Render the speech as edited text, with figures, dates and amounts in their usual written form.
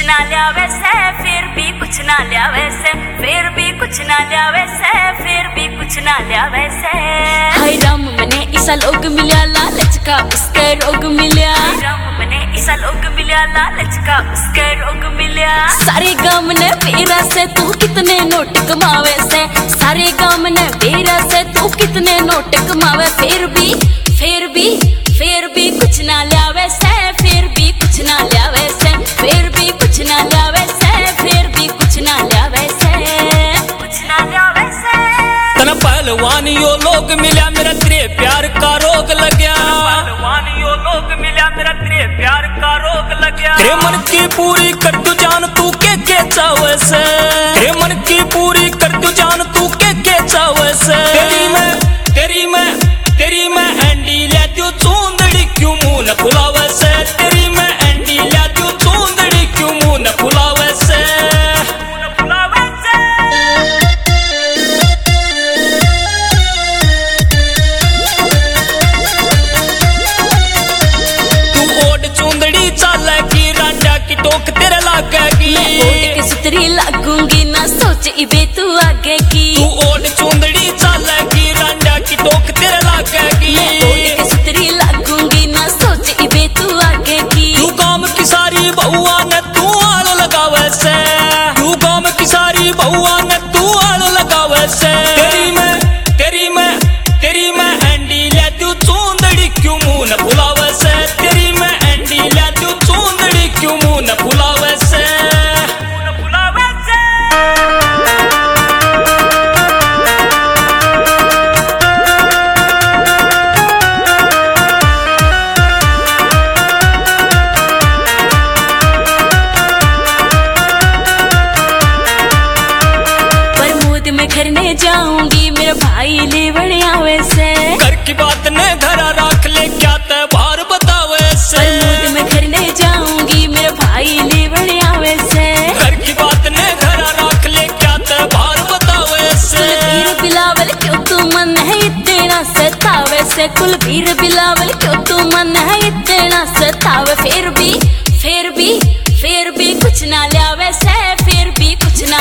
ना लियावे से, फिर भी कुछ ना लियावे से, फिर भी कुछ ना लियावे से, फिर भी कुछ ना लियावे से। हाय राम मने ऐसा लोग मिल्या, लालच का उसके रोग मिल्या। राम मने ऐसा लोग मिल्या, लालच का उसके रोग मिल्या। सारे गांव ने बेरा से तू कितने नोट कमावे से, सारे गांव ने बेरा से तू कितने नोट कमावे, फिर भी कुछ ना लियावे से, फिर भी कुछ ना लियावे से, फिर भी कुछ ना लियावे से, फिर भी कुछ ना लियावे से, कुछ ना लियावे से। तना पहलवान यो लोग मिल्या, मेरा तेरे प्यार का रोग लग गया। पहलवान यो लोग मिल्या, मेरा तेरे प्यार का रोग लग गया। तेरे मन की पूरी कर तू जान, तू के चावे से, तेरे मन की पूरी कर तू जान, तू के चावे से। तेरी मैं एंडी ले तू चूंदड़ी क्यों मुंह न खुलावे से, तेरी मैं एंडी ले तू चूंदड़ी क्यों मुंह न खुलावे से। तू ओढ़ चूंदड़ी चालेगी, रांडा की टोक तेरे लागेगी। ओढ़ के सुतरी लागूंगी, ना सोच इबे तू आगे की। तू ओढ़ चूंदड़ी चालेगी, रांडा की टोक तेरे लागेगी। ओढ़ के सुतरी लागूंगी, ना सोच इबे तू आगे की। तू गांव की सारी बहुआ ने तू आल लगावे से, तू गांव की सारी बहुआ ने तू आल लगावे से। तेरी मैं एंडी ले तू चूंदड़ी क्यों मुंह न फुलावे से, तेरी मैं एंडी ले तू चूंदड़ी क्यों मुंह न फुलावे से। मैं घरने जाऊंगी, मेरा भाई ले बड़े आवे से। घर की बात ने धरा रख ले, क्या ते बाहर बतावे से। मैं घरने जाऊंगी, मेरा भाई ले बड़े आवे से। घर की बात ने धरा रख ले, क्या ते बाहर बतावे से। कुलवीर बिलावल क्यों तू मन है इतना सतावे से, कुलवीर बिलावल क्यों तू मन है इतना सतावे, फिर भी कुछ ना लियावे से, फिर भी कुछ